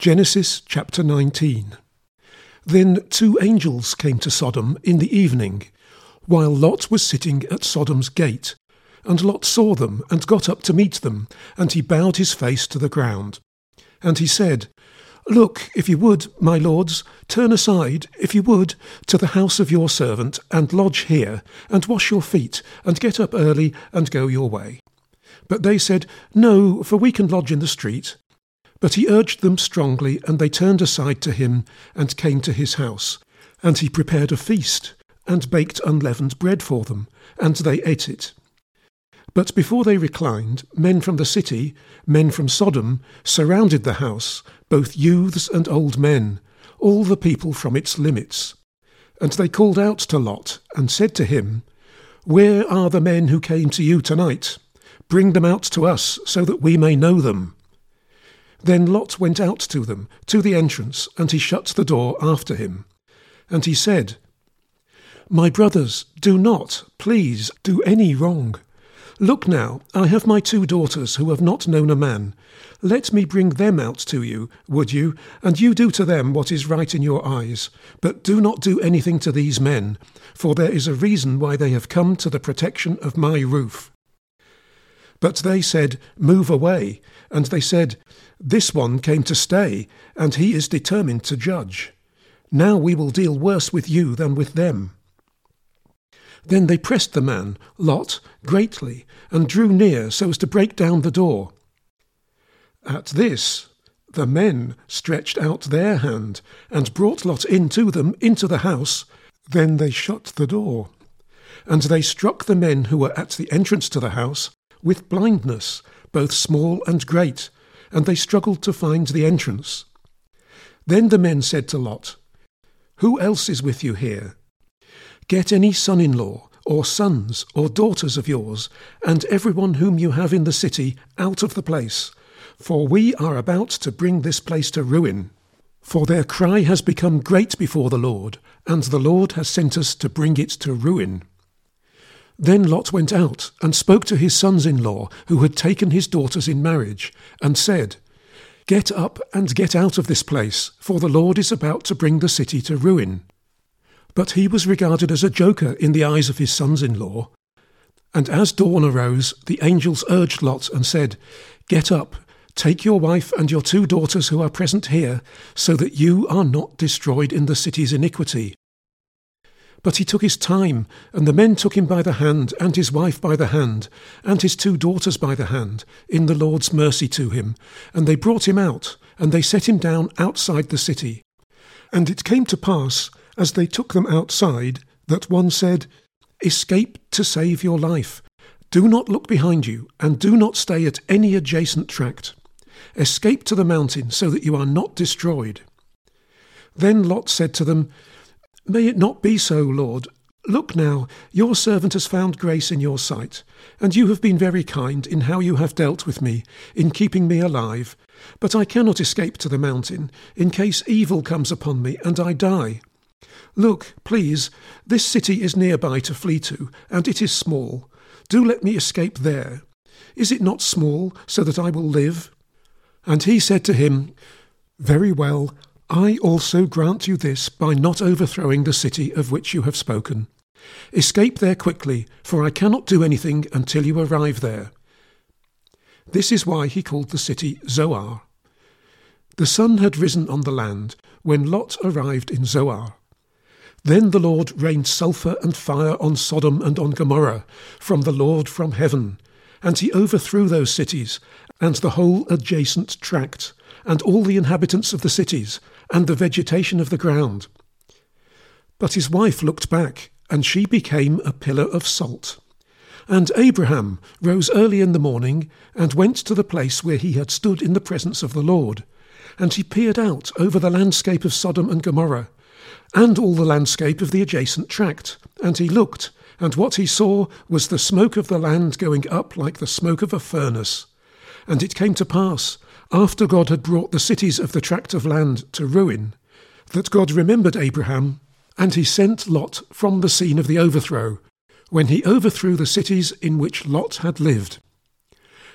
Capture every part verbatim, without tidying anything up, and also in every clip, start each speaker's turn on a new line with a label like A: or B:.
A: Genesis chapter nineteen. Then two angels came to Sodom in the evening, while Lot was sitting at Sodom's gate. And Lot saw them, and got up to meet them, and he bowed his face to the ground. And he said, Look, if you would, my lords, turn aside, if you would, to the house of your servant, and lodge here, and wash your feet, and get up early, and go your way. But they said, No, for we can lodge in the street. But he urged them strongly, and they turned aside to him, and came to his house. And he prepared a feast, and baked unleavened bread for them, and they ate it. But before they reclined, men from the city, men from Sodom, surrounded the house, both youths and old men, all the people from its limits. And they called out to Lot, and said to him, Where are the men who came to you tonight? Bring them out to us, so that we may know them. Then Lot went out to them, to the entrance, and he shut the door after him. And he said, My brothers, do not, please, do any wrong. Look now, I have my two daughters who have not known a man. Let me bring them out to you, would you, and you do to them what is right in your eyes. But do not do anything to these men, for there is a reason why they have come to the protection of my roof. But they said, Move away. And they said, This one came to stay, and he is determined to judge. Now we will deal worse with you than with them. Then they pressed the man, Lot, greatly, and drew near so as to break down the door. At this, the men stretched out their hand, and brought Lot in to them into the house. Then they shut the door. And they struck the men who were at the entrance to the house with blindness, both small and great, and they struggled to find the entrance. Then the men said to Lot, Who else is with you here? Get any son-in-law, or sons, or daughters of yours, and everyone whom you have in the city, out of the place, for we are about to bring this place to ruin. For their cry has become great before the Lord, and the Lord has sent us to bring it to ruin. Then Lot went out, and spoke to his sons-in-law, who had taken his daughters in marriage, and said, Get up and get out of this place, for the Lord is about to bring the city to ruin. But he was regarded as a joker in the eyes of his sons-in-law. And as dawn arose, the angels urged Lot and said, Get up, take your wife and your two daughters who are present here, so that you are not destroyed in the city's iniquity. But he took his time, and the men took him by the hand, and his wife by the hand, and his two daughters by the hand, in the Lord's mercy to him. And they brought him out, and they set him down outside the city. And it came to pass, as they took them outside, that one said, Escape to save your life. Do not look behind you, and do not stay at any adjacent tract. Escape to the mountain, so that you are not destroyed. Then Lot said to them, May it not be so, Lord. Look now, your servant has found grace in your sight, and you have been very kind in how you have dealt with me, in keeping me alive. But I cannot escape to the mountain, in case evil comes upon me, and I die. Look, please, this city is nearby to flee to, and it is small. Do let me escape there. Is it not small, so that I will live? And he said to him, Very well, I also grant you this by not overthrowing the city of which you have spoken. Escape there quickly, for I cannot do anything until you arrive there. This is why he called the city Zoar. The sun had risen on the land when Lot arrived in Zoar. Then the Lord rained sulphur and fire on Sodom and on Gomorrah from the Lord from heaven, and he overthrew those cities and the whole adjacent tract, and all the inhabitants of the cities, and the vegetation of the ground. But his wife looked back, and she became a pillar of salt. And Abraham rose early in the morning, and went to the place where he had stood in the presence of the Lord. And he peered out over the landscape of Sodom and Gomorrah, and all the landscape of the adjacent tract. And he looked, and what he saw was the smoke of the land going up like the smoke of a furnace. And it came to pass, after God had brought the cities of the tract of land to ruin, that God remembered Abraham, and he sent Lot from the scene of the overthrow, when he overthrew the cities in which Lot had lived.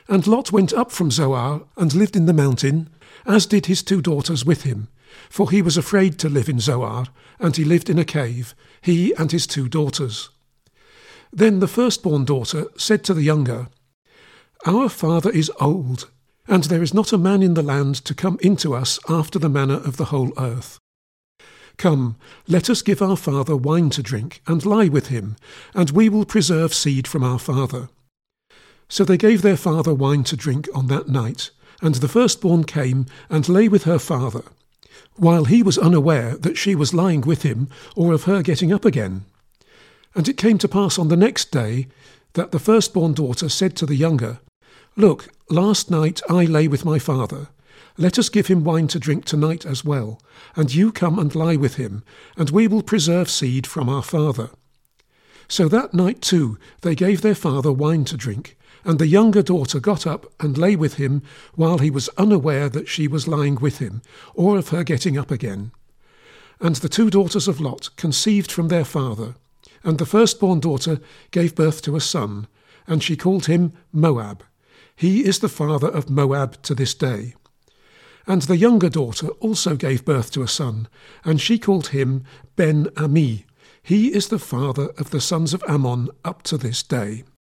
A: And Lot went up from Zoar and lived in the mountain, as did his two daughters with him, for he was afraid to live in Zoar, and he lived in a cave, he and his two daughters. Then the firstborn daughter said to the younger, Our father is old, and there is not a man in the land to come into us after the manner of the whole earth. Come, let us give our father wine to drink, and lie with him, and we will preserve seed from our father. So they gave their father wine to drink on that night, and the firstborn came and lay with her father, while he was unaware that she was lying with him, or of her getting up again. And it came to pass on the next day that the firstborn daughter said to the younger, Look, last night I lay with my father. Let us give him wine to drink tonight as well, and you come and lie with him, and we will preserve seed from our father. So that night too they gave their father wine to drink, and the younger daughter got up and lay with him, while he was unaware that she was lying with him, or of her getting up again. And the two daughters of Lot conceived from their father, and the firstborn daughter gave birth to a son, and she called him Moab. He is the father of Moab to this day. And the younger daughter also gave birth to a son, and she called him Ben-Ammi. He is the father of the sons of Ammon up to this day.